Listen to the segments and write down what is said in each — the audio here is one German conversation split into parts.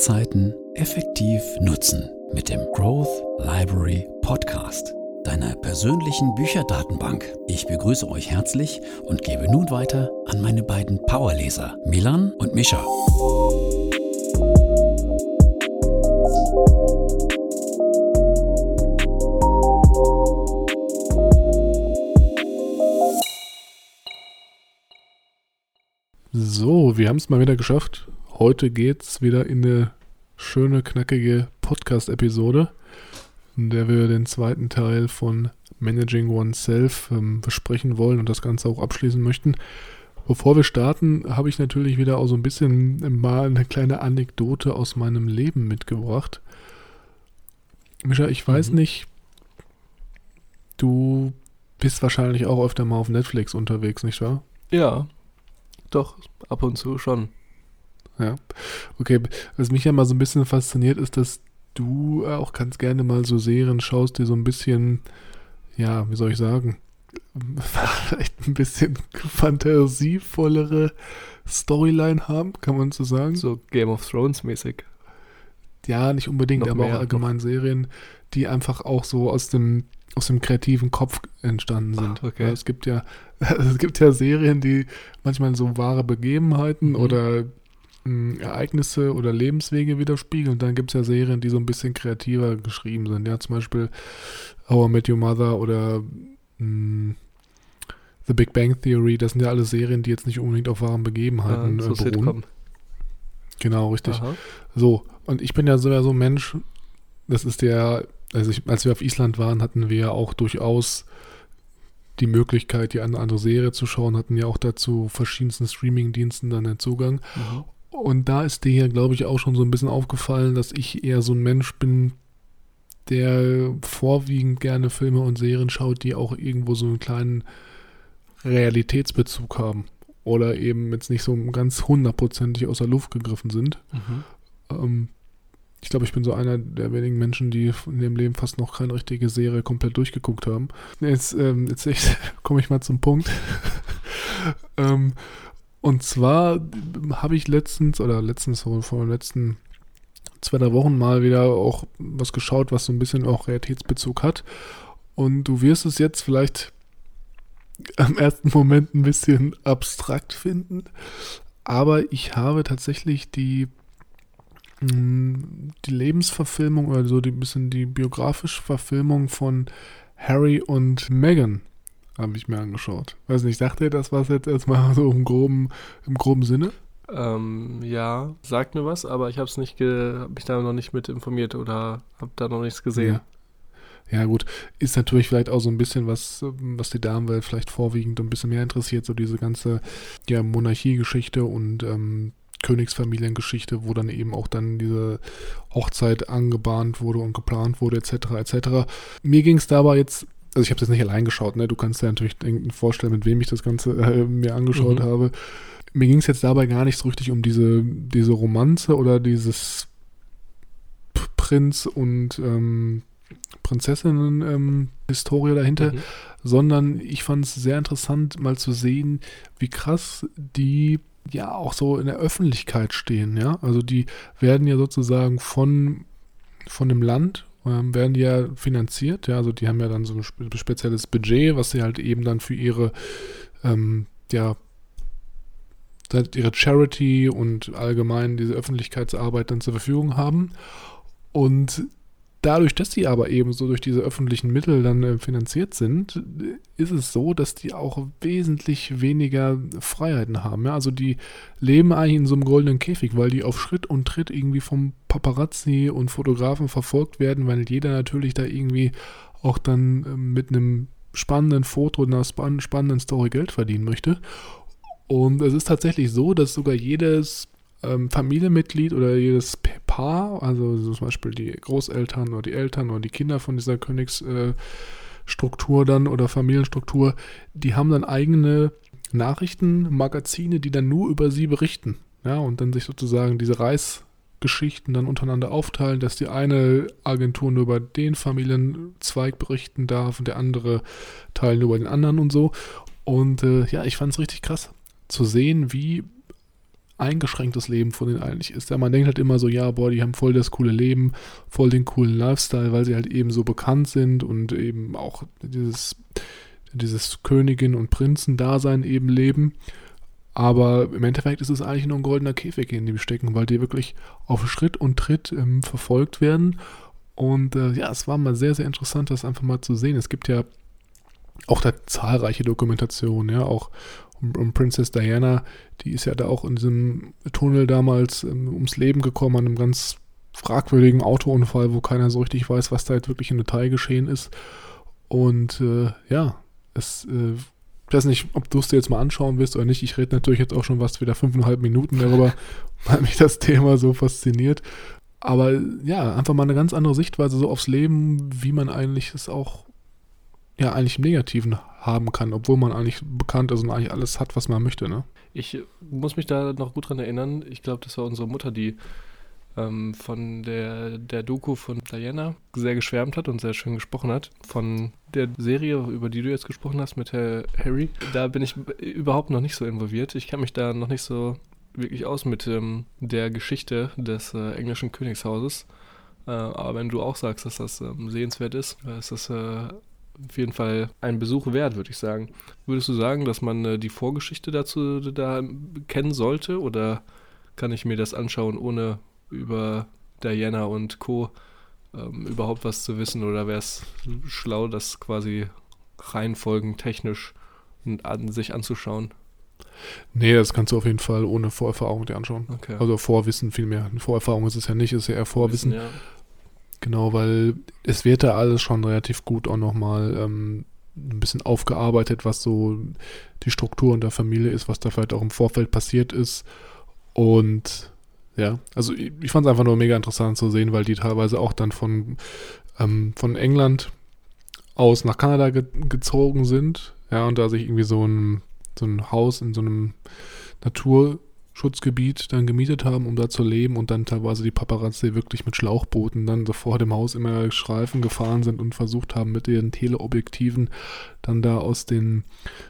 Zeiten effektiv nutzen mit dem Growth Library Podcast, deiner persönlichen Bücherdatenbank. Ich begrüße euch herzlich und gebe nun weiter an meine beiden Powerleser, Milan und Mischa. So, wir haben es mal wieder geschafft. Heute geht's wieder in eine schöne, knackige Podcast-Episode, in der wir den zweiten Teil von Managing Oneself besprechen wollen und das Ganze auch abschließen möchten. Bevor wir starten, habe ich natürlich wieder auch so ein bisschen mal eine kleine Anekdote aus meinem Leben mitgebracht. Mischa, ich weiß nicht, du bist wahrscheinlich auch öfter mal auf Netflix unterwegs, nicht wahr? Ja, doch, ab und zu schon. Ja, okay. Was mich ja mal so ein bisschen fasziniert, ist, dass du auch ganz gerne mal so Serien schaust, die so ein bisschen, ja, wie soll ich sagen, vielleicht ein bisschen fantasievollere Storyline haben, kann man so sagen. So Game of Thrones mäßig. Ja, nicht unbedingt, Noch aber mehr, auch allgemein Serien, die einfach auch so aus dem kreativen Kopf entstanden sind. Ach, okay. Ja, es gibt ja Serien, die manchmal so wahre Begebenheiten oder Ereignisse oder Lebenswege widerspiegeln. Und dann gibt es ja Serien, die so ein bisschen kreativer geschrieben sind. Ja, zum Beispiel How I Met Your Mother oder The Big Bang Theory. Das sind ja alle Serien, die jetzt nicht unbedingt auf wahren Begebenheiten so beruhen. Sitcom. Genau, richtig. Aha. So, und ich bin ja so ein Mensch, das ist als wir auf Island waren, hatten wir ja auch durchaus die Möglichkeit, die eine andere Serie zu schauen, hatten ja auch dazu verschiedensten Streaming-Diensten dann den Zugang. Und da ist dir ja, glaube ich, auch schon so ein bisschen aufgefallen, dass ich eher so ein Mensch bin, der vorwiegend gerne Filme und Serien schaut, die auch irgendwo so einen kleinen Realitätsbezug haben. Oder eben jetzt nicht so ganz hundertprozentig aus der Luft gegriffen sind. Ich glaube, ich bin so einer der wenigen Menschen, die in ihrem Leben fast noch keine richtige Serie komplett durchgeguckt haben. Jetzt komme ich mal zum Punkt. Und zwar habe ich vor den letzten 2-3 Wochen mal wieder auch was geschaut, was so ein bisschen auch Realitätsbezug hat. Und du wirst es jetzt vielleicht am ersten Moment ein bisschen abstrakt finden, aber ich habe tatsächlich die Lebensverfilmung oder so ein bisschen die biografische Verfilmung von Harry und Meghan habe ich mir angeschaut. Weiß nicht, sagt ihr das was jetzt erstmal so im groben Sinne? Ja, sagt mir was, aber ich habe mich da noch nicht mit informiert oder habe da noch nichts gesehen. Ja gut, ist natürlich vielleicht auch so ein bisschen was die Damenwelt vielleicht vorwiegend ein bisschen mehr interessiert, so diese ganze Monarchiegeschichte und Königsfamiliengeschichte, wo dann eben auch dann diese Hochzeit angebahnt wurde und geplant wurde, etc. etc. Mir ging es dabei jetzt, also ich habe das nicht allein geschaut, ne? Du kannst dir natürlich vorstellen, mit wem ich das Ganze mir angeschaut habe. Mir ging es jetzt dabei gar nicht so richtig um diese Romanze oder dieses Prinz- und Prinzessinnen-Historie dahinter, sondern ich fand es sehr interessant, mal zu sehen, wie krass die ja auch so in der Öffentlichkeit stehen, ja. Also die werden ja sozusagen von dem Land werden die ja finanziert, ja. Also die haben ja dann so ein spezielles Budget, was sie halt eben dann für ihre Charity und allgemein diese Öffentlichkeitsarbeit dann zur Verfügung haben. Und dadurch, dass die aber eben so durch diese öffentlichen Mittel dann finanziert sind, ist es so, dass die auch wesentlich weniger Freiheiten haben. Ja? Also die leben eigentlich in so einem goldenen Käfig, weil die auf Schritt und Tritt irgendwie vom Paparazzi und Fotografen verfolgt werden, weil jeder natürlich da irgendwie auch dann mit einem spannenden Foto und einer spannenden Story Geld verdienen möchte. Und es ist tatsächlich so, dass sogar jedes Familienmitglied oder jedes Paar, also zum Beispiel die Großeltern oder die Eltern oder die Kinder von dieser Königsstruktur dann oder Familienstruktur, die haben dann eigene Nachrichtenmagazine, die dann nur über sie berichten. Ja, und dann sich sozusagen diese Reisgeschichten dann untereinander aufteilen, dass die eine Agentur nur über den Familienzweig berichten darf und der andere Teil nur über den anderen und so. Und ich fand es richtig krass zu sehen, wie eingeschränktes Leben von denen eigentlich ist. Ja, man denkt halt immer so, ja, boah, die haben voll das coole Leben, voll den coolen Lifestyle, weil sie halt eben so bekannt sind und eben auch dieses Königin- und Prinzendasein eben leben. Aber im Endeffekt ist es eigentlich nur ein goldener Käfig, in dem wir stecken, weil die wirklich auf Schritt und Tritt verfolgt werden. Und es war mal sehr, sehr interessant, das einfach mal zu sehen. Es gibt ja auch da zahlreiche Dokumentationen, ja, auch um Princess Diana, die ist ja da auch in diesem Tunnel damals ums Leben gekommen, an einem ganz fragwürdigen Autounfall, wo keiner so richtig weiß, was da jetzt wirklich im Detail geschehen ist. Und ich weiß nicht, ob du es dir jetzt mal anschauen willst oder nicht. Ich rede natürlich jetzt auch schon wieder 5,5 Minuten darüber, weil mich das Thema so fasziniert. Aber ja, einfach mal eine ganz andere Sichtweise so aufs Leben, wie man eigentlich es auch eigentlich im Negativen haben kann, obwohl man eigentlich bekannt ist und eigentlich alles hat, was man möchte, ne? Ich muss mich da noch gut dran erinnern. Ich glaube, das war unsere Mutter, die von der Doku von Diana sehr geschwärmt hat und sehr schön gesprochen hat. Von der Serie, über die du jetzt gesprochen hast mit Harry, da bin ich überhaupt noch nicht so involviert. Ich kann mich da noch nicht so wirklich aus mit der Geschichte des englischen Königshauses. Aber wenn du auch sagst, dass das sehenswert ist das auf jeden Fall ein Besuch wert, würde ich sagen. Würdest du sagen, dass man die Vorgeschichte dazu da kennen sollte, oder kann ich mir das anschauen, ohne über Diana und Co. Überhaupt was zu wissen, oder wäre es schlau, das quasi reihenfolgentechnisch sich anzuschauen? Nee, das kannst du auf jeden Fall ohne Vorerfahrung dir anschauen. Okay. Also Vorwissen vielmehr. Vorerfahrung ist es ja nicht, ist ja eher Vorwissen. Ja. Genau, weil es wird da alles schon relativ gut auch nochmal ein bisschen aufgearbeitet, was so die Struktur in der Familie ist, was da vielleicht auch im Vorfeld passiert ist. Und ja, also ich fand es einfach nur mega interessant zu sehen, weil die teilweise auch dann von England aus nach Kanada gezogen sind. Ja, und da sich irgendwie so ein Haus in so einem Naturschutzgebiet dann gemietet haben, um da zu leben, und dann teilweise die Paparazzi wirklich mit Schlauchbooten dann so vor dem Haus immer Streifen gefahren sind und versucht haben, mit ihren Teleobjektiven dann da aus den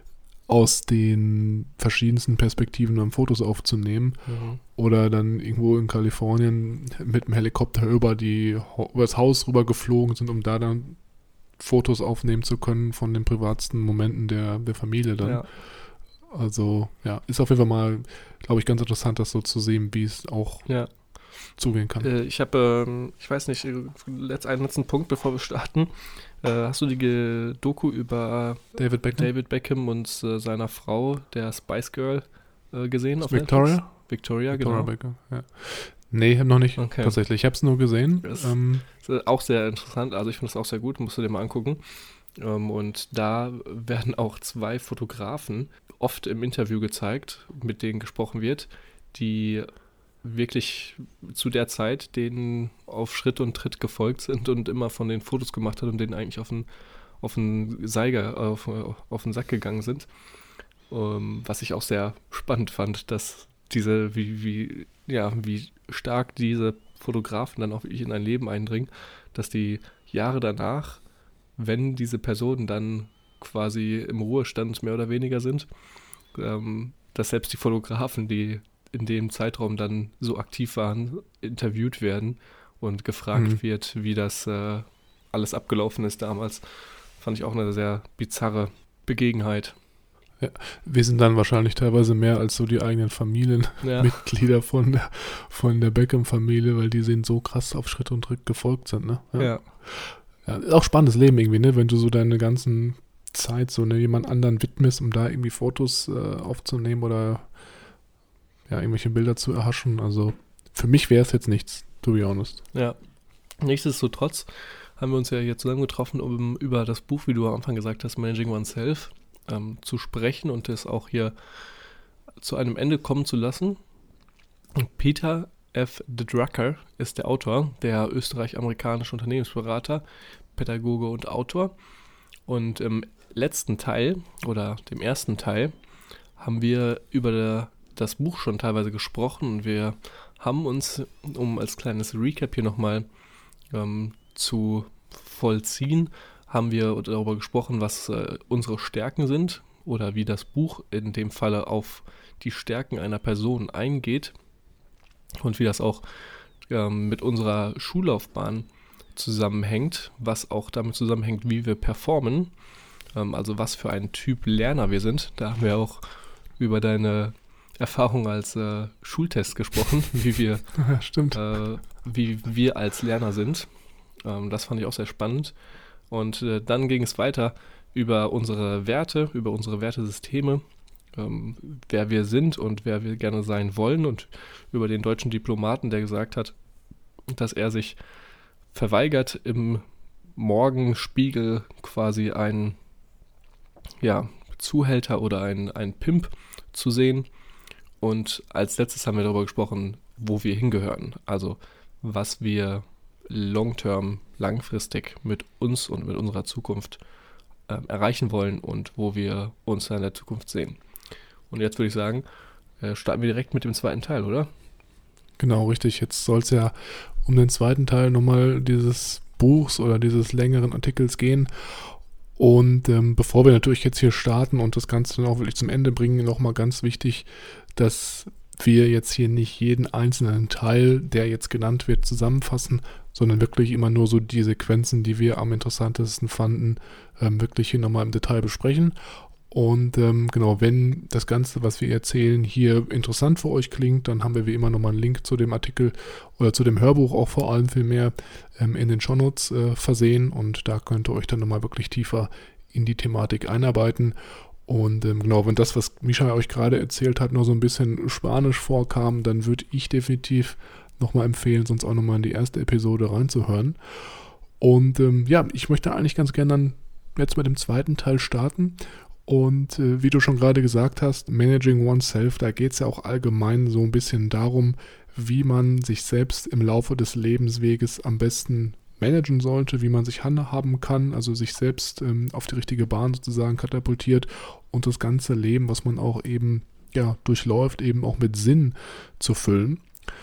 verschiedensten Perspektiven dann Fotos aufzunehmen. Mhm. Oder dann irgendwo in Kalifornien mit dem Helikopter über das Haus rüber geflogen sind, um da dann Fotos aufnehmen zu können von den privatsten Momenten der Familie dann. Ja. Also, ja, ist auf jeden Fall mal, glaube ich, ganz interessant, das so zu sehen, wie es auch zugehen kann. Ich habe, ich weiß nicht, einen letzten Punkt, bevor wir starten. Hast du die Doku über David Beckham und seiner Frau, der Spice Girl, gesehen? Auf Victoria? Netflix? Victoria, genau. Beckham, ja. Nee, noch nicht, Okay. tatsächlich. Ich habe es nur gesehen. Das ist auch sehr interessant, also ich finde es auch sehr gut, musst du dir mal angucken. Und da werden auch 2 Fotografen oft im Interview gezeigt, mit denen gesprochen wird, die wirklich zu der Zeit denen auf Schritt und Tritt gefolgt sind und immer von den Fotos gemacht hat und denen eigentlich auf den Sack gegangen sind. Was ich auch sehr spannend fand, dass wie stark diese Fotografen dann auch wirklich in ein Leben eindringen, dass die Jahre danach, wenn diese Personen dann quasi im Ruhestand mehr oder weniger sind, dass selbst die Fotografen, die in dem Zeitraum dann so aktiv waren, interviewt werden und gefragt wird, wie das alles abgelaufen ist damals. Fand ich auch eine sehr bizarre Begebenheit. Ja, wir sind dann wahrscheinlich teilweise mehr als so die eigenen Familienmitglieder von der Beckham-Familie, weil die sehen so krass auf Schritt und Tritt gefolgt sind, ne? Ja. Ja, ist auch spannendes Leben irgendwie, ne? Wenn du so deine ganzen Zeit so jemand anderen widmest, um da irgendwie Fotos aufzunehmen oder irgendwelche Bilder zu erhaschen. Also für mich wäre es jetzt nichts, to be honest. Ja. Nichtsdestotrotz haben wir uns ja hier zusammengetroffen, um über das Buch, wie du am Anfang gesagt hast, Managing Oneself, zu sprechen und es auch hier zu einem Ende kommen zu lassen. Peter F. de Drucker ist der Autor, der österreich-amerikanische Unternehmensberater, Pädagoge und Autor. Und im letzten Teil oder dem ersten Teil haben wir über das Buch schon teilweise gesprochen und wir haben uns, um als kleines Recap hier nochmal zu vollziehen, haben wir darüber gesprochen, was unsere Stärken sind, oder wie das Buch in dem Falle auf die Stärken einer Person eingeht und wie das auch mit unserer Schullaufbahn zusammenhängt, was auch damit zusammenhängt, wie wir performen, also was für ein Typ Lerner wir sind. Da haben wir auch über deine Erfahrung als Schultest gesprochen, wie wir, Ja, stimmt. wie wir als Lerner sind. Das fand ich auch sehr spannend. Und dann ging es weiter über unsere Werte, über unsere Wertesysteme, wer wir sind und wer wir gerne sein wollen, und über den deutschen Diplomaten, der gesagt hat, dass er sich verweigert, im Morgenspiegel quasi einen Zuhälter oder einen Pimp zu sehen. Und als letztes haben wir darüber gesprochen, wo wir hingehören. Also was wir langfristig mit uns und mit unserer Zukunft erreichen wollen und wo wir uns in der Zukunft sehen. Und jetzt würde ich sagen, starten wir direkt mit dem zweiten Teil, oder? Genau, richtig. Jetzt soll es ja um den zweiten Teil nochmal dieses Buchs oder dieses längeren Artikels gehen. Und bevor wir natürlich jetzt hier starten und das Ganze dann auch wirklich zum Ende bringen, nochmal ganz wichtig, dass wir jetzt hier nicht jeden einzelnen Teil, der jetzt genannt wird, zusammenfassen, sondern wirklich immer nur so die Sequenzen, die wir am interessantesten fanden, wirklich hier nochmal im Detail besprechen. Und genau, wenn das Ganze, was wir erzählen, hier interessant für euch klingt, dann haben wir wie immer nochmal einen Link zu dem Artikel oder zu dem Hörbuch auch vor allem viel mehr in den Shownotes versehen, und da könnt ihr euch dann nochmal wirklich tiefer in die Thematik einarbeiten. Und genau, wenn das, was Mischa euch gerade erzählt hat, nur so ein bisschen Spanisch vorkam, dann würde ich definitiv nochmal empfehlen, sonst auch nochmal in die erste Episode reinzuhören. Und ich möchte eigentlich ganz gerne dann jetzt mit dem zweiten Teil starten. Und wie du schon gerade gesagt hast, Managing Oneself, da geht es ja auch allgemein so ein bisschen darum, wie man sich selbst im Laufe des Lebensweges am besten managen sollte, wie man sich handhaben kann, also sich selbst auf die richtige Bahn sozusagen katapultiert und das ganze Leben, was man auch eben durchläuft, eben auch mit Sinn zu füllen.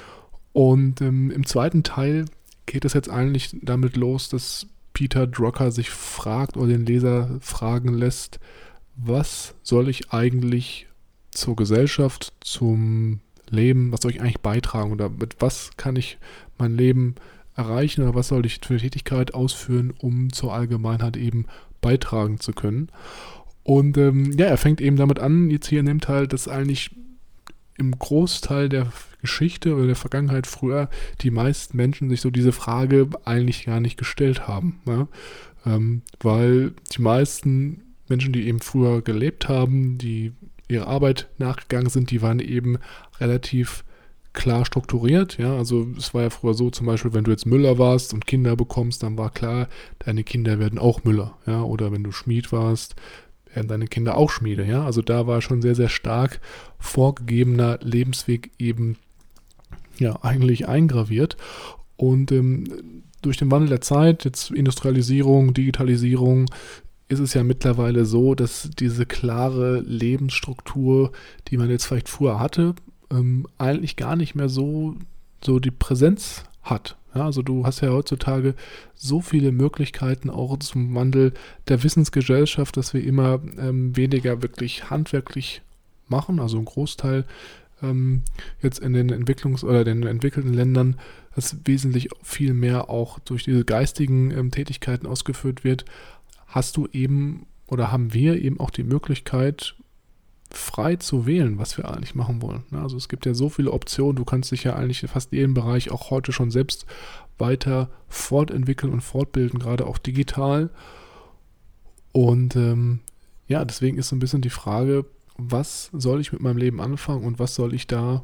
Und im zweiten Teil geht es jetzt eigentlich damit los, dass Peter Drucker sich fragt oder den Leser fragen lässt, was soll ich eigentlich zur Gesellschaft, zum Leben, was soll ich eigentlich beitragen oder mit was kann ich mein Leben erreichen oder was soll ich für eine Tätigkeit ausführen, um zur Allgemeinheit eben beitragen zu können. Und er fängt eben damit an, jetzt hier in dem Teil, dass eigentlich im Großteil der Geschichte oder der Vergangenheit früher die meisten Menschen sich so diese Frage eigentlich gar nicht gestellt haben. Ja? Weil die meisten Menschen, die eben früher gelebt haben, die ihrer Arbeit nachgegangen sind, die waren eben relativ klar strukturiert. Ja? Also es war ja früher so, zum Beispiel, wenn du jetzt Müller warst und Kinder bekommst, dann war klar, deine Kinder werden auch Müller. Ja? Oder wenn du Schmied warst, werden deine Kinder auch Schmiede. Ja? Also da war schon sehr, sehr stark vorgegebener Lebensweg eben eigentlich eingraviert. Und durch den Wandel der Zeit, jetzt Industrialisierung, Digitalisierung, ist es ja mittlerweile so, dass diese klare Lebensstruktur, die man jetzt vielleicht früher hatte, eigentlich gar nicht mehr so die Präsenz hat. Ja, also du hast ja heutzutage so viele Möglichkeiten auch zum Wandel der Wissensgesellschaft, dass wir immer weniger wirklich handwerklich machen, also ein Großteil jetzt in den den entwickelten Ländern, dass wesentlich viel mehr auch durch diese geistigen Tätigkeiten ausgeführt wird. Hast du eben oder haben wir eben auch die Möglichkeit, frei zu wählen, was wir eigentlich machen wollen. Also es gibt ja so viele Optionen, du kannst dich ja eigentlich in fast jedem Bereich auch heute schon selbst weiter fortentwickeln und fortbilden, gerade auch digital. Und deswegen ist so ein bisschen die Frage, was soll ich mit meinem Leben anfangen und was soll ich da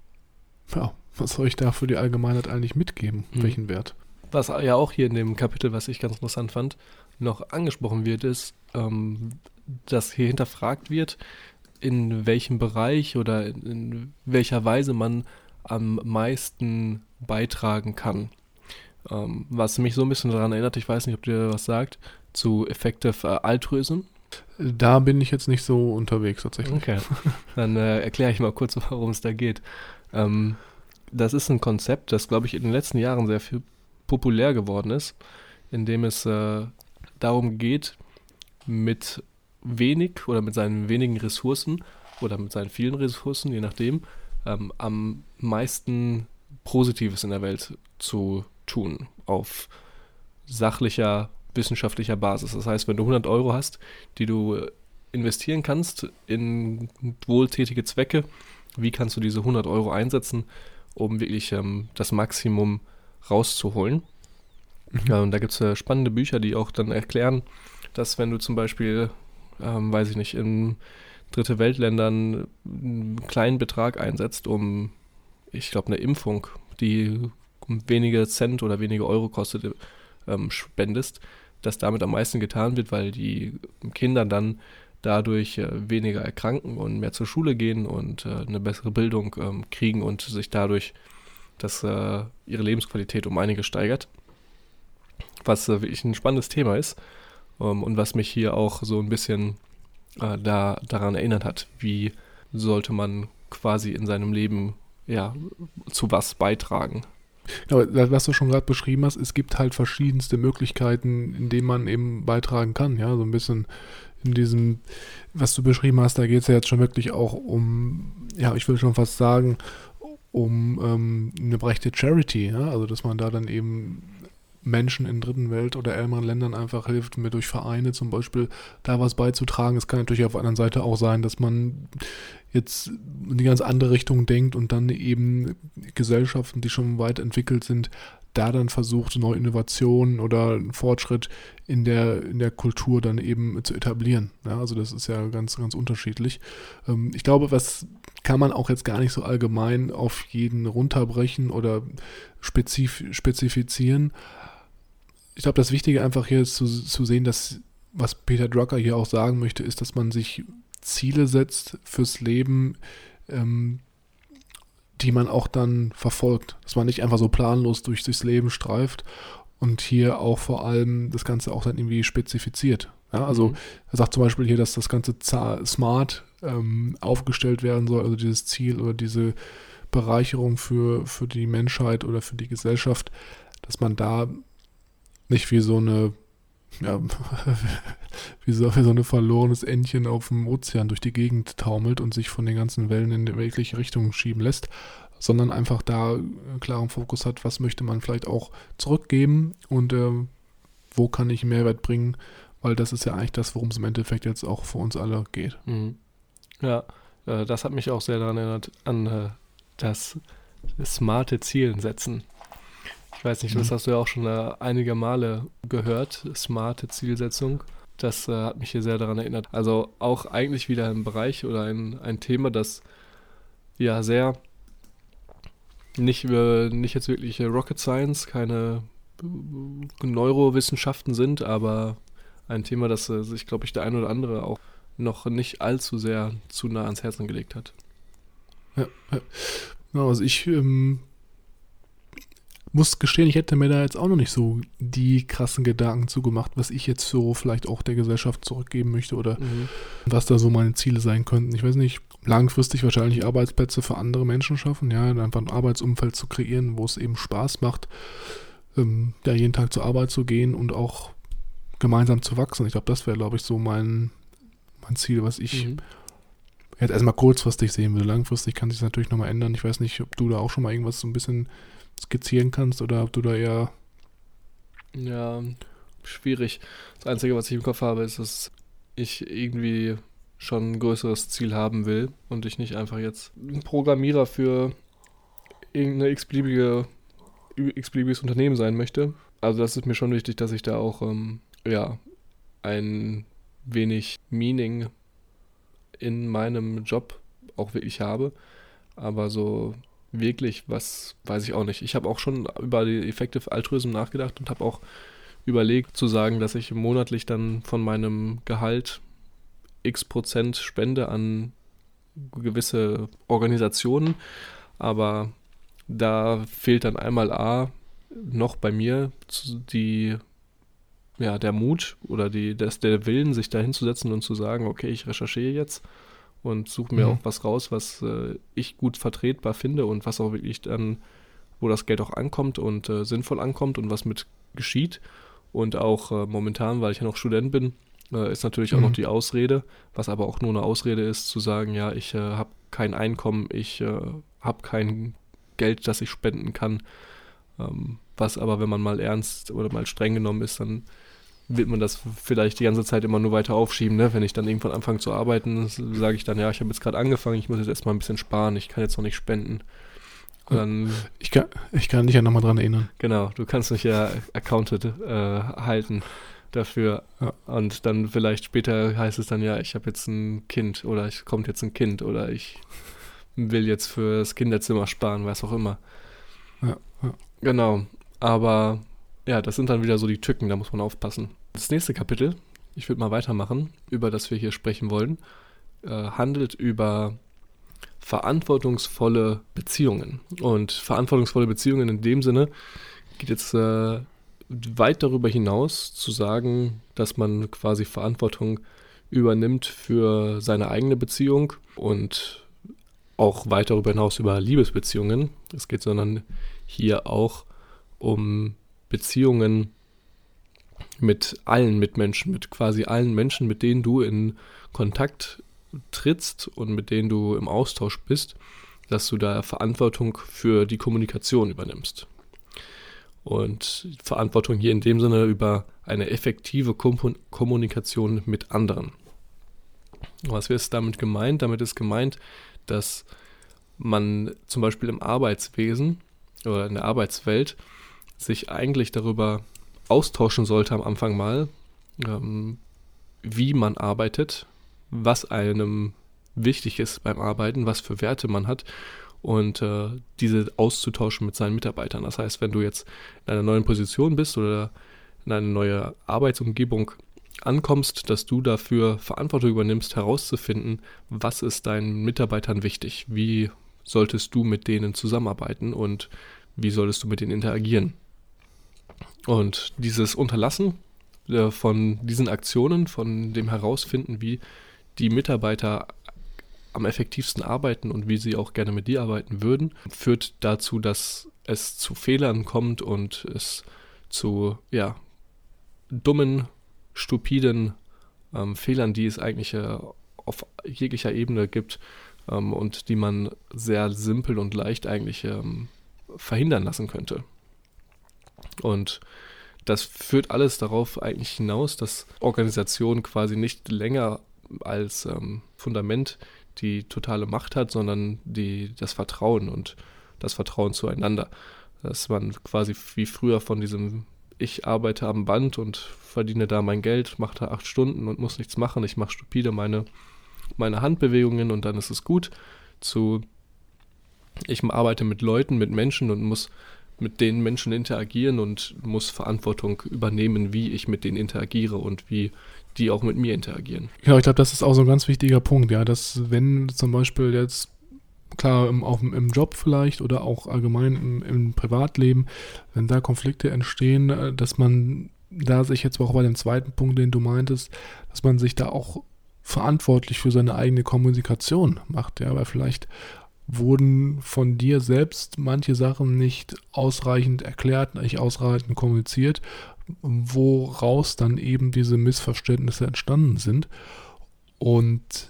für die Allgemeinheit eigentlich mitgeben, welchen Wert? Was ja auch hier in dem Kapitel, was ich ganz interessant fand, noch angesprochen wird, ist, dass hier hinterfragt wird, in welchem Bereich oder in welcher Weise man am meisten beitragen kann. Was mich so ein bisschen daran erinnert, ich weiß nicht, ob dir was sagt, zu Effective Altruism. Da bin ich jetzt nicht so unterwegs tatsächlich. Okay, dann erkläre ich mal kurz, worum es da geht. Das ist ein Konzept, das, glaube ich, in den letzten Jahren sehr viel populär geworden ist, indem es darum geht, mit wenig oder mit seinen wenigen Ressourcen oder mit seinen vielen Ressourcen, je nachdem, am meisten Positives in der Welt zu tun, auf sachlicher, wissenschaftlicher Basis. Das heißt, wenn du 100 Euro hast, die du investieren kannst in wohltätige Zwecke, wie kannst du diese 100 Euro einsetzen, um wirklich das Maximum rauszuholen? Und da gibt es spannende Bücher, die auch dann erklären, dass wenn du zum Beispiel, weiß ich nicht, in Dritte Weltländern einen kleinen Betrag einsetzt, um, ich glaube, eine Impfung, die wenige Cent oder wenige Euro kostet, spendest, dass damit am meisten getan wird, weil die Kinder dann dadurch weniger erkranken und mehr zur Schule gehen und eine bessere Bildung kriegen und sich dadurch ihre Lebensqualität um einiges steigert. Was wirklich ein spannendes Thema ist und was mich hier auch so ein bisschen daran erinnert hat, wie sollte man quasi in seinem Leben zu was beitragen. Genau, was du schon gerade beschrieben hast, es gibt halt verschiedenste Möglichkeiten, in denen man eben beitragen kann, ja, so ein bisschen in diesem, was du beschrieben hast, da geht es ja jetzt schon wirklich auch um, ja, ich will schon fast sagen, um eine rechte Charity, ja, also dass man da dann eben Menschen in dritten Welt oder ärmeren Ländern einfach hilft, mir durch Vereine zum Beispiel da was beizutragen. Es kann natürlich auf der anderen Seite auch sein, dass man jetzt in die ganz andere Richtung denkt und dann eben Gesellschaften, die schon weit entwickelt sind, da dann versucht, neue Innovationen oder einen Fortschritt in der Kultur dann eben zu etablieren. Ja, also das ist ja ganz, ganz unterschiedlich. Ich glaube, was kann man auch jetzt gar nicht so allgemein auf jeden runterbrechen oder spezifizieren. Ich glaube, das Wichtige einfach hier ist zu sehen, dass, was Peter Drucker hier auch sagen möchte, ist, dass man sich Ziele setzt fürs Leben, die man auch dann verfolgt. Dass man nicht einfach so planlos durchs Leben streift und hier auch vor allem das Ganze auch dann irgendwie spezifiziert. Ja, also er sagt zum Beispiel hier, dass das Ganze smart aufgestellt werden soll, also dieses Ziel oder diese Bereicherung für die Menschheit oder für die Gesellschaft, dass man da nicht wie so eine, ja, wie so ein verlorenes Entchen auf dem Ozean durch die Gegend taumelt und sich von den ganzen Wellen in die welche Richtung schieben lässt, sondern einfach da einen klaren Fokus hat, was möchte man vielleicht auch zurückgeben und wo kann ich Mehrwert bringen, weil das ist ja eigentlich das, worum es im Endeffekt jetzt auch für uns alle geht. Mhm. Ja, das hat mich auch sehr daran erinnert, an das smarte Zielen setzen. Ich weiß nicht, das hast du ja auch schon einige Male gehört, smarte Zielsetzung. Das hat mich hier sehr daran erinnert. Also auch eigentlich wieder ein Bereich oder ein Thema, das ja sehr nicht jetzt wirklich Rocket Science, keine Neurowissenschaften sind, aber ein Thema, das sich, glaube ich, der ein oder andere auch noch nicht allzu sehr zu nah ans Herzen gelegt hat. Ja. Also ich muss gestehen, ich hätte mir da jetzt auch noch nicht so die krassen Gedanken zugemacht, was ich jetzt so vielleicht auch der Gesellschaft zurückgeben möchte oder was da so meine Ziele sein könnten. Ich weiß nicht, langfristig wahrscheinlich Arbeitsplätze für andere Menschen schaffen, ja, einfach ein Arbeitsumfeld zu kreieren, wo es eben Spaß macht, jeden Tag zur Arbeit zu gehen und auch gemeinsam zu wachsen. Ich glaube, das wäre, glaube ich, so mein Ziel, was ich jetzt erstmal kurzfristig sehen würde. Langfristig kann sich das natürlich nochmal ändern. Ich weiß nicht, ob du da auch schon mal irgendwas so ein bisschen skizzieren kannst oder ob du da eher... Ja, schwierig. Das Einzige, was ich im Kopf habe, ist, dass ich irgendwie schon ein größeres Ziel haben will und ich nicht einfach jetzt ein Programmierer für irgendein x-beliebiges Unternehmen sein möchte. Also das ist mir schon wichtig, dass ich da auch ein wenig Meaning in meinem Job auch wirklich habe. Aber so wirklich, was weiß ich auch nicht. Ich habe auch schon über die Effective Altruism nachgedacht und habe auch überlegt zu sagen, dass ich monatlich dann von meinem Gehalt x% spende an gewisse Organisationen, aber da fehlt dann einmal noch bei mir der Mut oder der Willen, sich da hinzusetzen und zu sagen, okay, ich recherchiere jetzt und suche mir auch was raus, was ich gut vertretbar finde und was auch wirklich dann, wo das Geld auch ankommt und sinnvoll ankommt und was mit geschieht. Und auch momentan, weil ich ja noch Student bin, ist natürlich auch noch die Ausrede, was aber auch nur eine Ausrede ist, zu sagen, ja, ich habe kein Einkommen, ich habe kein Geld, das ich spenden kann. Was aber, wenn man mal ernst oder mal streng genommen ist, dann wird man das vielleicht die ganze Zeit immer nur weiter aufschieben. Ne? Wenn ich dann irgendwann anfange zu arbeiten, sage ich dann, ja, ich habe jetzt gerade angefangen, ich muss jetzt erstmal ein bisschen sparen, ich kann jetzt noch nicht spenden. Dann, ich kann dich ja nochmal dran erinnern. Genau, du kannst mich ja accounted halten dafür. Ja. Und dann vielleicht später heißt es dann, ja, ich habe jetzt ein Kind oder es kommt jetzt ein Kind oder ich will jetzt für das Kinderzimmer sparen, was auch immer. Ja. Genau, aber ja, das sind dann wieder so die Tücken, da muss man aufpassen. Das nächste Kapitel, ich würde mal weitermachen, über das wir hier sprechen wollen, handelt über verantwortungsvolle Beziehungen. Und verantwortungsvolle Beziehungen in dem Sinne geht jetzt weit darüber hinaus, zu sagen, dass man quasi Verantwortung übernimmt für seine eigene Beziehung und auch weit darüber hinaus über Liebesbeziehungen. Es geht sondern hier auch um Beziehungen mit allen Mitmenschen, mit quasi allen Menschen, mit denen du in Kontakt trittst und mit denen du im Austausch bist, dass du da Verantwortung für die Kommunikation übernimmst. Und Verantwortung hier in dem Sinne über eine effektive Kommunikation mit anderen. Was ist damit gemeint? Damit ist gemeint, dass man zum Beispiel im Arbeitswesen oder in der Arbeitswelt sich eigentlich darüber austauschen sollte am Anfang mal, wie man arbeitet, was einem wichtig ist beim Arbeiten, was für Werte man hat und diese auszutauschen mit seinen Mitarbeitern. Das heißt, wenn du jetzt in einer neuen Position bist oder in eine neue Arbeitsumgebung ankommst, dass du dafür Verantwortung übernimmst, herauszufinden, was ist deinen Mitarbeitern wichtig, wie solltest du mit denen zusammenarbeiten und wie solltest du mit denen interagieren. Und dieses Unterlassen von diesen Aktionen, von dem Herausfinden, wie die Mitarbeiter am effektivsten arbeiten und wie sie auch gerne mit dir arbeiten würden, führt dazu, dass es zu Fehlern kommt und es zu dummen, stupiden Fehlern, die es eigentlich auf jeglicher Ebene gibt und die man sehr simpel und leicht eigentlich verhindern lassen könnte. Und das führt alles darauf eigentlich hinaus, dass Organisation quasi nicht länger als Fundament die totale Macht hat, sondern das Vertrauen und das Vertrauen zueinander. Dass man quasi wie früher von diesem ich arbeite am Band und verdiene da mein Geld, mache da 8 Stunden und muss nichts machen, ich mache stupide meine Handbewegungen und dann ist es gut, zu ich arbeite mit Leuten, mit Menschen und muss mit den Menschen interagieren und muss Verantwortung übernehmen, wie ich mit denen interagiere und wie die auch mit mir interagieren. Genau, ich glaube, das ist auch so ein ganz wichtiger Punkt, ja, dass wenn zum Beispiel jetzt, klar, im Job vielleicht oder auch allgemein im Privatleben, wenn da Konflikte entstehen, dass man da sich jetzt auch bei dem zweiten Punkt, den du meintest, dass man sich da auch verantwortlich für seine eigene Kommunikation macht, ja, weil vielleicht wurden von dir selbst manche Sachen nicht ausreichend erklärt, nicht ausreichend kommuniziert, woraus dann eben diese Missverständnisse entstanden sind. Und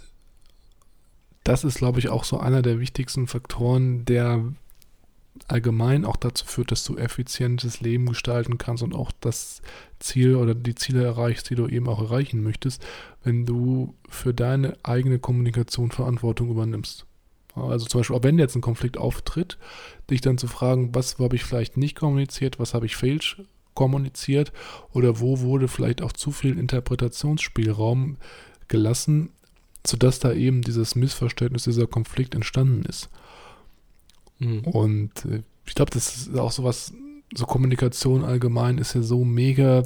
das ist, glaube ich, auch so einer der wichtigsten Faktoren, der allgemein auch dazu führt, dass du effizientes Leben gestalten kannst und auch das Ziel oder die Ziele erreichst, die du eben auch erreichen möchtest, wenn du für deine eigene Kommunikation Verantwortung übernimmst. Also zum Beispiel, auch wenn jetzt ein Konflikt auftritt, dich dann zu fragen, was habe ich vielleicht nicht kommuniziert, was habe ich falsch kommuniziert oder wo wurde vielleicht auch zu viel Interpretationsspielraum gelassen, sodass da eben dieses Missverständnis, dieser Konflikt entstanden ist. Und ich glaube, das ist auch sowas, so Kommunikation allgemein ist ja so mega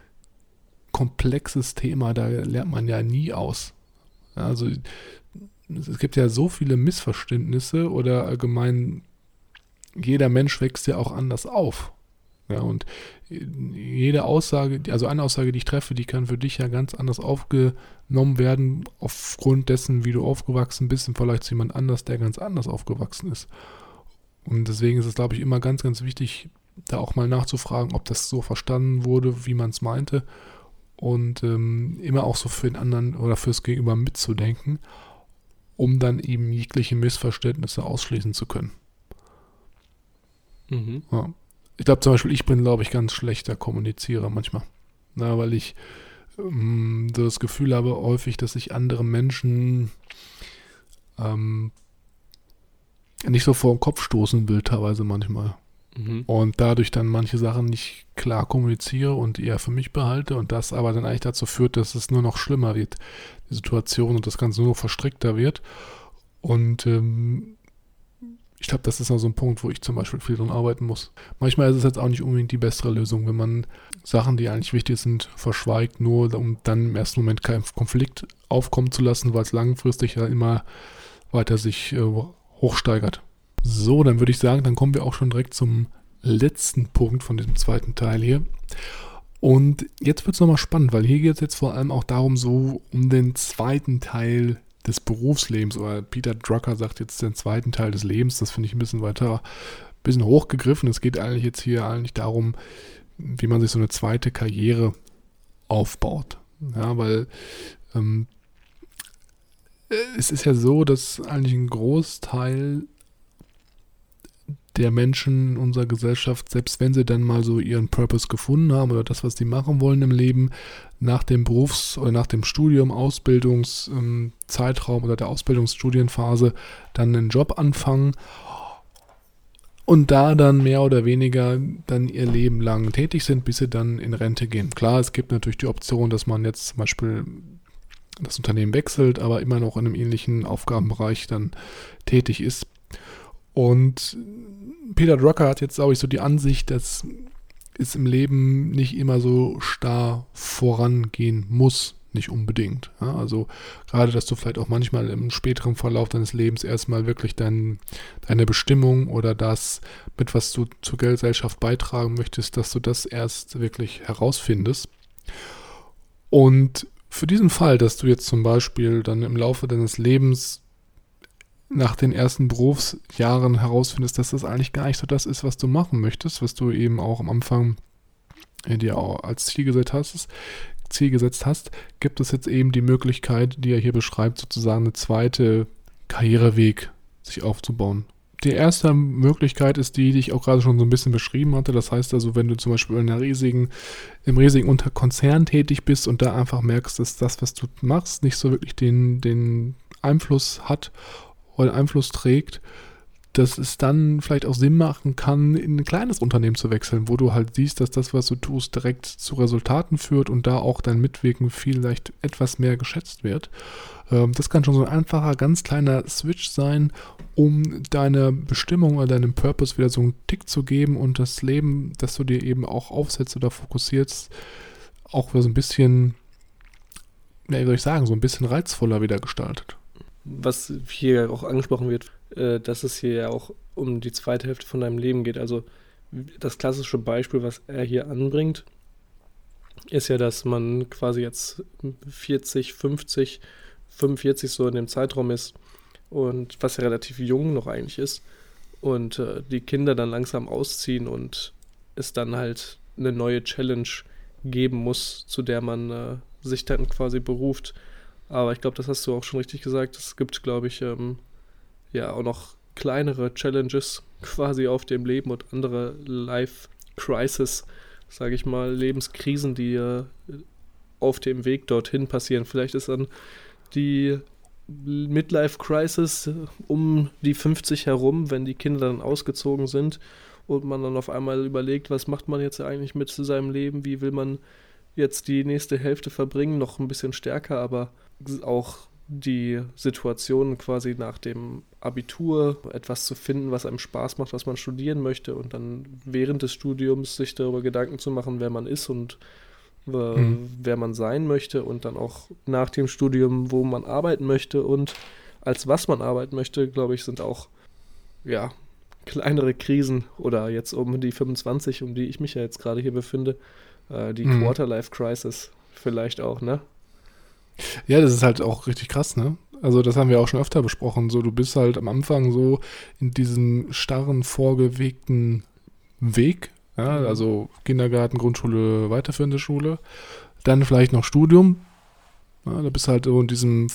komplexes Thema, da lernt man ja nie aus. Also es gibt ja so viele Missverständnisse oder allgemein jeder Mensch wächst ja auch anders auf. Ja, und jede Aussage, also eine Aussage, die ich treffe, die kann für dich ja ganz anders aufgenommen werden, aufgrund dessen, wie du aufgewachsen bist und vielleicht jemand anders, der ganz anders aufgewachsen ist. Und deswegen ist es, glaube ich, immer ganz, ganz wichtig, da auch mal nachzufragen, ob das so verstanden wurde, wie man es meinte und immer auch so für den anderen oder fürs Gegenüber mitzudenken, um dann eben jegliche Missverständnisse ausschließen zu können. Mhm. Ja. Ich glaube zum Beispiel, ich bin, glaube ich, ganz schlechter Kommunizierer manchmal. Na, weil ich so das Gefühl habe häufig, dass ich andere Menschen nicht so vor den Kopf stoßen will, teilweise manchmal. Mhm. Und dadurch dann manche Sachen nicht klar kommuniziere und eher für mich behalte und das aber dann eigentlich dazu führt, dass es nur noch schlimmer wird, die Situation, und das Ganze nur noch verstrickter wird. Und ich glaube, das ist noch so ein Punkt, wo ich zum Beispiel viel dran arbeiten muss. Manchmal ist es jetzt auch nicht unbedingt die bessere Lösung, wenn man Sachen, die eigentlich wichtig sind, verschweigt, nur um dann im ersten Moment keinen Konflikt aufkommen zu lassen, weil es langfristig ja immer weiter sich hochsteigert. So, dann würde ich sagen, dann kommen wir auch schon direkt zum letzten Punkt von diesem zweiten Teil hier. Und jetzt wird es nochmal spannend, weil hier geht es jetzt vor allem auch darum, so um den zweiten Teil des Berufslebens. Oder Peter Drucker sagt jetzt den zweiten Teil des Lebens. Das finde ich ein bisschen hochgegriffen. Es geht eigentlich jetzt hier darum, wie man sich so eine zweite Karriere aufbaut. Ja, weil es ist ja so, dass eigentlich ein Großteil der Menschen in unserer Gesellschaft, selbst wenn sie dann mal so ihren Purpose gefunden haben oder das, was sie machen wollen im Leben, nach dem oder nach dem Studium, Ausbildungszeitraum oder der Ausbildungsstudienphase dann einen Job anfangen und da dann mehr oder weniger dann ihr Leben lang tätig sind, bis sie dann in Rente gehen. Klar, es gibt natürlich die Option, dass man jetzt zum Beispiel das Unternehmen wechselt, aber immer noch in einem ähnlichen Aufgabenbereich dann tätig ist. Und Peter Drucker hat jetzt, glaube ich, so die Ansicht, dass es im Leben nicht immer so starr vorangehen muss, nicht unbedingt. Ja, also gerade, dass du vielleicht auch manchmal im späteren Verlauf deines Lebens erstmal wirklich deine Bestimmung oder das, mit was du zur Gesellschaft beitragen möchtest, dass du das erst wirklich herausfindest. Und für diesen Fall, dass du jetzt zum Beispiel dann im Laufe deines Lebens nach den ersten Berufsjahren herausfindest, dass das eigentlich gar nicht so das ist, was du machen möchtest, was du eben auch am Anfang dir auch als Ziel gesetzt hast, gibt es jetzt eben die Möglichkeit, die er hier beschreibt, sozusagen eine zweite Karriereweg sich aufzubauen. Die erste Möglichkeit ist die ich auch gerade schon so ein bisschen beschrieben hatte. Das heißt also, wenn du zum Beispiel im riesigen Konzern tätig bist und da einfach merkst, dass das, was du machst, nicht so wirklich den Einfluss hat oder Einfluss trägt, dass es dann vielleicht auch Sinn machen kann, in ein kleines Unternehmen zu wechseln, wo du halt siehst, dass das, was du tust, direkt zu Resultaten führt und da auch dein Mitwirken vielleicht etwas mehr geschätzt wird. Das kann schon so ein einfacher, ganz kleiner Switch sein, um deiner Bestimmung oder deinem Purpose wieder so einen Tick zu geben und das Leben, das du dir eben auch aufsetzt oder fokussierst, auch so ein bisschen, ja, wie soll ich sagen, so ein bisschen reizvoller wieder gestaltet. Was hier auch angesprochen wird, dass es hier ja auch um die zweite Hälfte von deinem Leben geht. Also das klassische Beispiel, was er hier anbringt, ist ja, dass man quasi jetzt 40, 50, 45 so in dem Zeitraum ist und was ja relativ jung noch eigentlich ist und die Kinder dann langsam ausziehen und es dann halt eine neue Challenge geben muss, zu der man sich dann quasi beruft. Aber ich glaube, das hast du auch schon richtig gesagt. Es gibt, glaube ich, ja auch noch kleinere Challenges quasi auf dem Leben und andere Life-Crisis, sage ich mal, Lebenskrisen, die auf dem Weg dorthin passieren. Vielleicht ist dann die Midlife-Crisis um die 50 herum, wenn die Kinder dann ausgezogen sind und man dann auf einmal überlegt, was macht man jetzt eigentlich mit seinem Leben, wie will man jetzt die nächste Hälfte verbringen, noch ein bisschen stärker, aber auch die Situation quasi nach dem Abitur, etwas zu finden, was einem Spaß macht, was man studieren möchte und dann während des Studiums sich darüber Gedanken zu machen, wer man ist und wer man sein möchte und dann auch nach dem Studium, wo man arbeiten möchte und als was man arbeiten möchte, glaube ich, sind auch ja kleinere Krisen oder jetzt um die 25, um die ich mich ja jetzt gerade hier befinde, die Quarter-Life-Crisis vielleicht auch, ne? Ja, das ist halt auch richtig krass, ne? Also das haben wir auch schon öfter besprochen. So, du bist halt am Anfang so in diesem starren, vorgewegten Weg, ja, also Kindergarten, Grundschule, weiterführende Schule. dann vielleicht noch Studium. Ja, da bist du halt so in diesem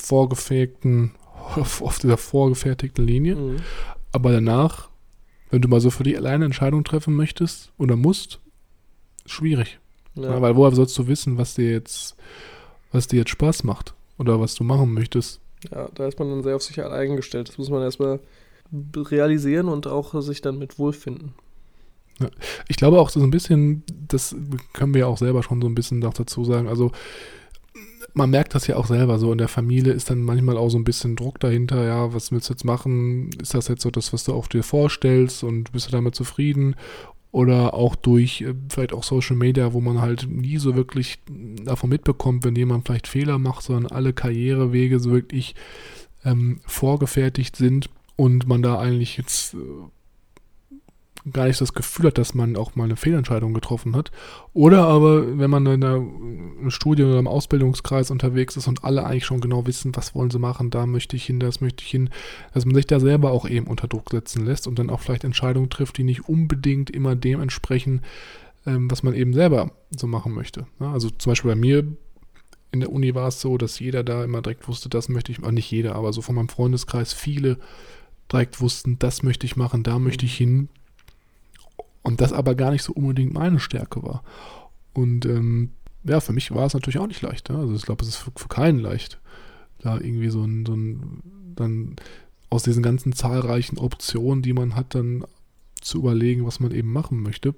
auf dieser vorgefertigten Linie. Mhm. Aber danach, wenn du mal so für dich alleine Entscheidungen treffen möchtest oder musst, schwierig. Ja, weil woher sollst du wissen, was dir jetzt Spaß macht oder was du machen möchtest? Ja, da ist man dann sehr auf sich allein gestellt. Das muss man erstmal realisieren und auch sich dann mit wohlfinden. Ja. Ich glaube auch so ein bisschen, das können wir ja auch selber schon so ein bisschen noch dazu sagen, also man merkt das ja auch selber so, in der Familie ist dann manchmal auch so ein bisschen Druck dahinter, ja, was willst du jetzt machen? Ist das jetzt so das, was du auch dir vorstellst und bist du damit zufrieden? Oder auch durch vielleicht auch Social Media, wo man halt nie so wirklich davon mitbekommt, wenn jemand vielleicht Fehler macht, sondern alle Karrierewege so wirklich vorgefertigt sind und man da eigentlich jetzt gar nicht das Gefühl hat, dass man auch mal eine Fehlentscheidung getroffen hat. Oder aber, wenn man in einem Studium oder im Ausbildungskreis unterwegs ist und alle eigentlich schon genau wissen, was wollen sie machen, da möchte ich hin, das möchte ich hin, dass man sich da selber auch eben unter Druck setzen lässt und dann auch vielleicht Entscheidungen trifft, die nicht unbedingt immer dem entsprechen, was man eben selber so machen möchte. Ja, also zum Beispiel bei mir in der Uni war es so, dass jeder da immer direkt wusste, das möchte ich, nicht jeder, aber so von meinem Freundeskreis viele direkt wussten, das möchte ich machen, da möchte ich hin. Und das aber gar nicht so unbedingt meine Stärke war. Und ja, für mich war es natürlich auch nicht leicht. Ja? Also ich glaube, es ist für keinen leicht, da irgendwie dann aus diesen ganzen zahlreichen Optionen, die man hat, dann zu überlegen, was man eben machen möchte.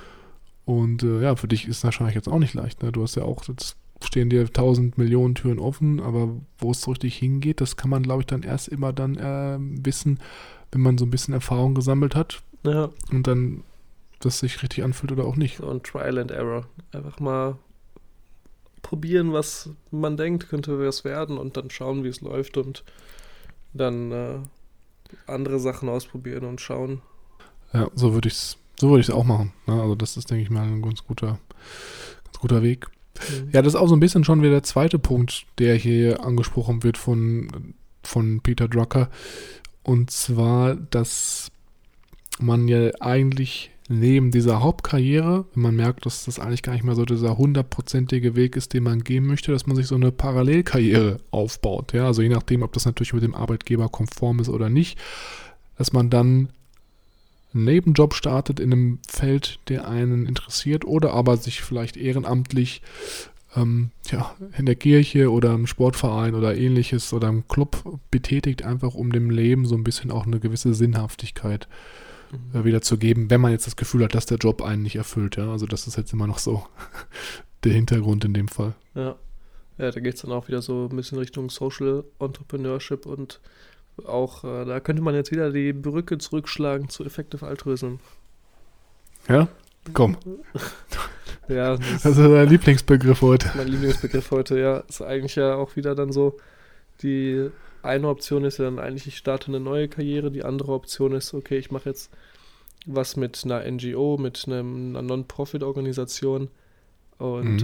Und ja, für dich ist es wahrscheinlich jetzt auch nicht leicht. Ne? Du hast ja auch, jetzt stehen dir 1000 Millionen Türen offen, aber wo es so richtig hingeht, das kann man, glaube ich, dann erst immer dann wissen, wenn man so ein bisschen Erfahrung gesammelt hat. Ja. Und dann das sich richtig anfühlt oder auch nicht. So ein Trial and Error. Einfach mal probieren, was man denkt, könnte was werden und dann schauen, wie es läuft und dann andere Sachen ausprobieren und schauen. Ja, so würde ich es auch machen. Ne? Also das ist, denke ich mal, ein ganz guter Weg. Mhm. Ja, das ist auch so ein bisschen schon wieder der zweite Punkt, der hier angesprochen wird von Peter Drucker. Und zwar, dass man ja eigentlich neben dieser Hauptkarriere, wenn man merkt, dass das eigentlich gar nicht mehr so dieser 100%ige Weg ist, den man gehen möchte, dass man sich so eine Parallelkarriere aufbaut. Ja, also je nachdem, ob das natürlich mit dem Arbeitgeber konform ist oder nicht, dass man dann einen Nebenjob startet in einem Feld, der einen interessiert oder aber sich vielleicht ehrenamtlich in der Kirche oder im Sportverein oder ähnliches oder im Club betätigt, einfach um dem Leben so ein bisschen auch eine gewisse Sinnhaftigkeit wieder zu geben, wenn man jetzt das Gefühl hat, dass der Job einen nicht erfüllt. Ja? Also das ist jetzt immer noch so der Hintergrund in dem Fall. Ja, da geht es dann auch wieder so ein bisschen Richtung Social Entrepreneurship und auch, da könnte man jetzt wieder die Brücke zurückschlagen zu Effective Altruism. Ja? Komm. Ja, das ist dein Lieblingsbegriff heute. Mein Lieblingsbegriff heute, ja. Ist eigentlich ja auch wieder dann so, die eine Option ist ja dann eigentlich, ich starte eine neue Karriere. Die andere Option ist, okay, ich mache jetzt was mit einer NGO, mit einer Non-Profit-Organisation und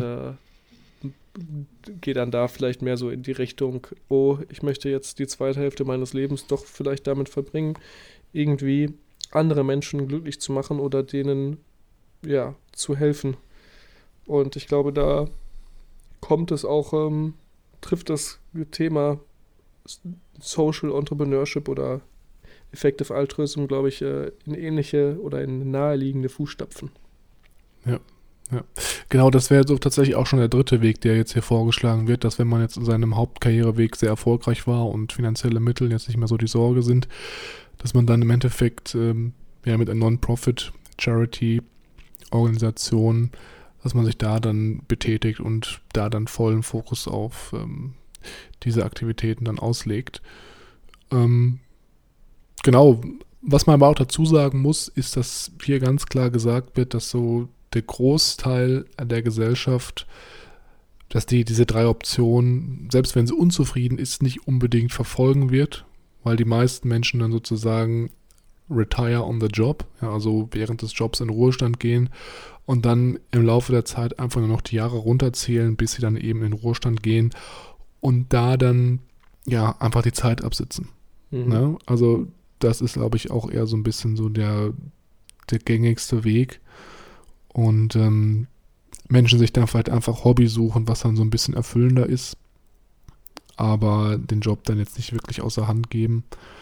gehe dann da vielleicht mehr so in die Richtung, oh, ich möchte jetzt die zweite Hälfte meines Lebens doch vielleicht damit verbringen, irgendwie andere Menschen glücklich zu machen oder denen, ja, zu helfen. Und ich glaube, da kommt es auch, trifft das Thema Social Entrepreneurship oder Effective Altruism, glaube ich, in ähnliche oder in naheliegende Fußstapfen. Ja. Genau, das wäre so tatsächlich auch schon der dritte Weg, der jetzt hier vorgeschlagen wird, dass wenn man jetzt in seinem Hauptkarriereweg sehr erfolgreich war und finanzielle Mittel jetzt nicht mehr so die Sorge sind, dass man dann im Endeffekt mit einer Non-Profit-Charity-Organisation, dass man sich da dann betätigt und da dann vollen Fokus auf diese Aktivitäten dann auslegt. Genau, was man aber auch dazu sagen muss, ist, dass hier ganz klar gesagt wird, dass so der Großteil der Gesellschaft, dass diese drei Optionen, selbst wenn sie unzufrieden ist, nicht unbedingt verfolgen wird, weil die meisten Menschen dann sozusagen retire on the job, ja, also während des Jobs in Ruhestand gehen und dann im Laufe der Zeit einfach nur noch die Jahre runterzählen, bis sie dann eben in Ruhestand gehen und da dann ja einfach die Zeit absitzen. Mhm. Ne? Also das ist, glaube ich, auch eher so ein bisschen so der gängigste Weg. Und Menschen sich dann vielleicht einfach Hobby suchen, was dann so ein bisschen erfüllender ist, aber den Job dann jetzt nicht wirklich außer Hand geben.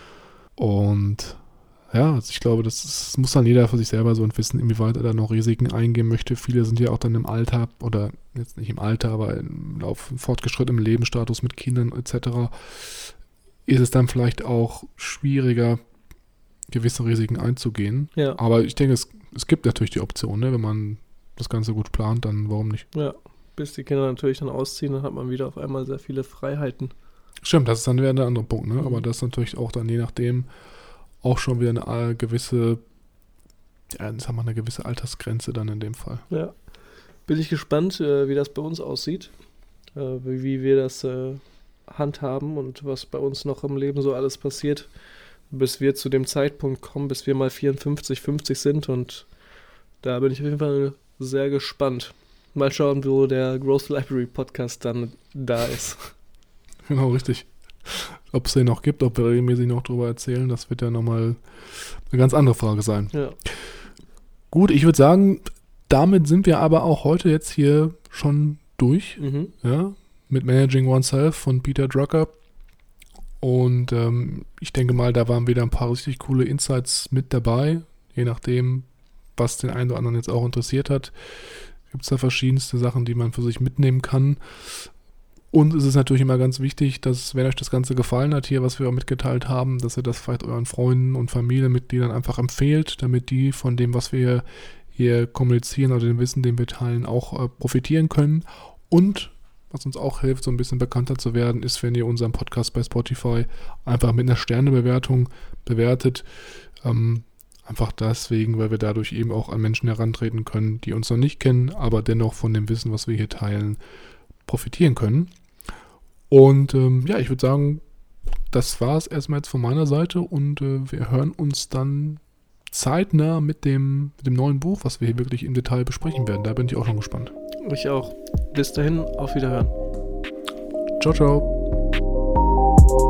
Und ja, also ich glaube, das muss dann jeder für sich selber so wissen, inwieweit er da noch Risiken eingehen möchte. Viele sind ja auch dann im Alter, oder jetzt nicht im Alter, aber im fortgeschrittenen Lebensstatus mit Kindern etc., ist es dann vielleicht auch schwieriger, gewisse Risiken einzugehen. Ja. Aber ich denke, es gibt natürlich die Option, ne? Wenn man das Ganze gut plant, dann warum nicht? Ja, bis die Kinder natürlich dann ausziehen, dann hat man wieder auf einmal sehr viele Freiheiten. Stimmt, das ist dann wieder der andere Punkt, ne? Aber das ist natürlich auch dann je nachdem auch schon wieder eine gewisse, ja, sagen wir eine gewisse Altersgrenze dann in dem Fall. Ja, bin ich gespannt, wie das bei uns aussieht, wie wir das handhaben und was bei uns noch im Leben so alles passiert, bis wir zu dem Zeitpunkt kommen, bis wir mal 54, 50 sind, und da bin ich auf jeden Fall sehr gespannt. Mal schauen, wo der Growth Library Podcast dann da ist. Genau, richtig. Ob es den noch gibt, ob wir regelmäßig noch drüber erzählen, das wird ja nochmal eine ganz andere Frage sein. Ja. Gut, ich würde sagen, damit sind wir aber auch heute jetzt hier schon durch, ja, mit Managing Oneself von Peter Drucker. Und ich denke mal, da waren wieder ein paar richtig coole Insights mit dabei, je nachdem, was den einen oder anderen jetzt auch interessiert hat. Gibt es da verschiedenste Sachen, die man für sich mitnehmen kann. Und es ist natürlich immer ganz wichtig, dass, wenn euch das Ganze gefallen hat hier, was wir auch mitgeteilt haben, dass ihr das vielleicht euren Freunden und Familienmitgliedern einfach empfehlt, damit die von dem, was wir hier kommunizieren oder dem Wissen, den wir teilen, auch profitieren können. Und was uns auch hilft, so ein bisschen bekannter zu werden, ist, wenn ihr unseren Podcast bei Spotify einfach mit einer Sternebewertung bewertet. Einfach deswegen, weil wir dadurch eben auch an Menschen herantreten können, die uns noch nicht kennen, aber dennoch von dem Wissen, was wir hier teilen, profitieren können. Und ja, ich würde sagen, das war es erstmal jetzt von meiner Seite, und wir hören uns dann zeitnah mit dem neuen Buch, was wir hier wirklich im Detail besprechen werden. Da bin ich auch schon gespannt. Ich auch. Bis dahin, auf Wiederhören. Ciao, ciao.